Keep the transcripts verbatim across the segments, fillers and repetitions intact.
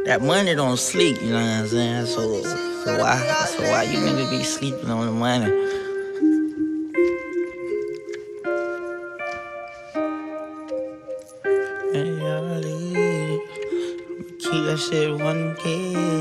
That money don't sleep, you know what I'm saying? So, so why, so why you niggas be sleeping on the money? Hey, y'all leave. I'ma keep that shit one K.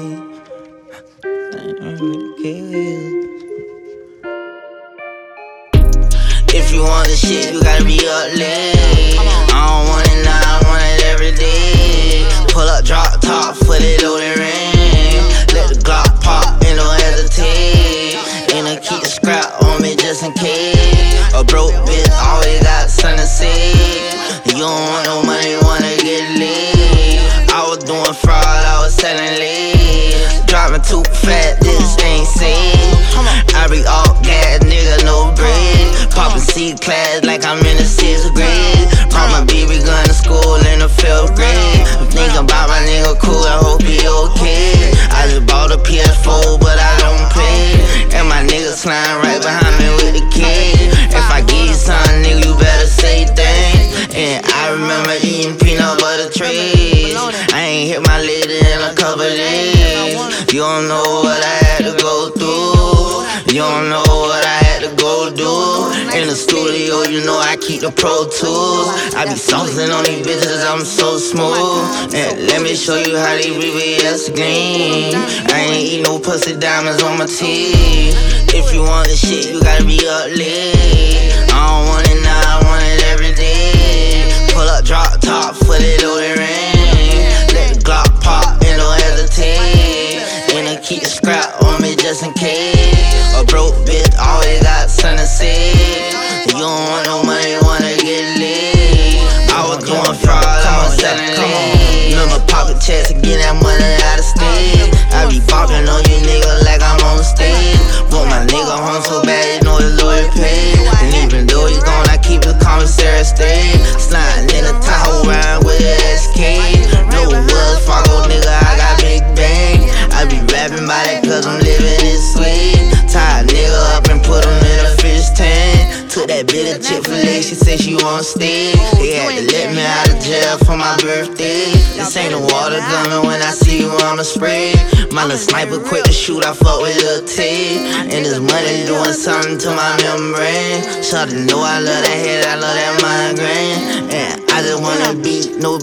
If you want the shit, you gotta be up late. I don't want it now, I want it every day. Pull up, drop top, fully loaded ring. Let the Glock pop and don't hesitate. And I keep the scrap on me just in case. A broke bitch always got something to say. You don't want no money, wanna get laid. I was doing fraud, I was selling lead. Driving too fast, this ain't safe. I be all gas, nigga, no bread. Poppin' C-class like I'm in the sixth grade. Brought my baby gun to school in the fifth grade. Thinking about my nigga cool, I hope he okay. I just bought a P S four, but I don't play. And my nigga slime right behind me with the kid. If I give you something, nigga, you better say thanks. And I remember eating peanut butter trays. I ain't hit my lady in a couple days. You don't know what I had to go through. You don't know what I had to go do. In the studio, you know I keep the Pro Tools. I be saucing on these bitches, I'm so smooth. And let me show you how they V V S green. I ain't eat no pussy, diamonds on my teeth. If you want the shit, you gotta be up late. I don't want it now, I want it every day. Pull up, drop top, fully loaded ring. Let the Glock pop and don't hesitate. And I keep the scrap on me just in case. A broke bitch always got something to say. You don't want no money, wanna get laid. I was doing fraud, I was selling lead. Remember poppin' checks and get that money out of state. I be boppin' on you niggas like I'm on stage. Want my nigga home so bad, you know his lawyer paid. And even though he's gone, I keep the commissary straight. Sliding in a Tahoe round with an S K. No Wells Fargo, nigga, I got big bang. I be rapping by that cause I'm living this way. Tie a nigga up and put him in a fish tank. Took that bit of Chick-fil-A, she said she won't stay. They had to let me out of jail for my birthday. This ain't the water gunner, when I see you I'ma spray. My little sniper quick to shoot, I fuck with Lil Tay. And this money doing something to my membrane. Shawty know I love that head, I love that migraine. And I just wanna beat no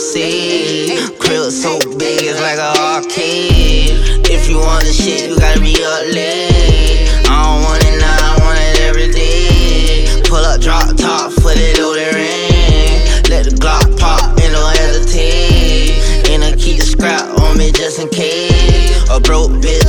Beyonce. Crib so big, it's like an arcade. If you want the shit, you gotta be up late. I don't want it now, I want it every day. Pull up, drop top, fully loaded ring. Let the Glock pop and don't hesitate. And I keep the scrap on me just in case. A broke bitch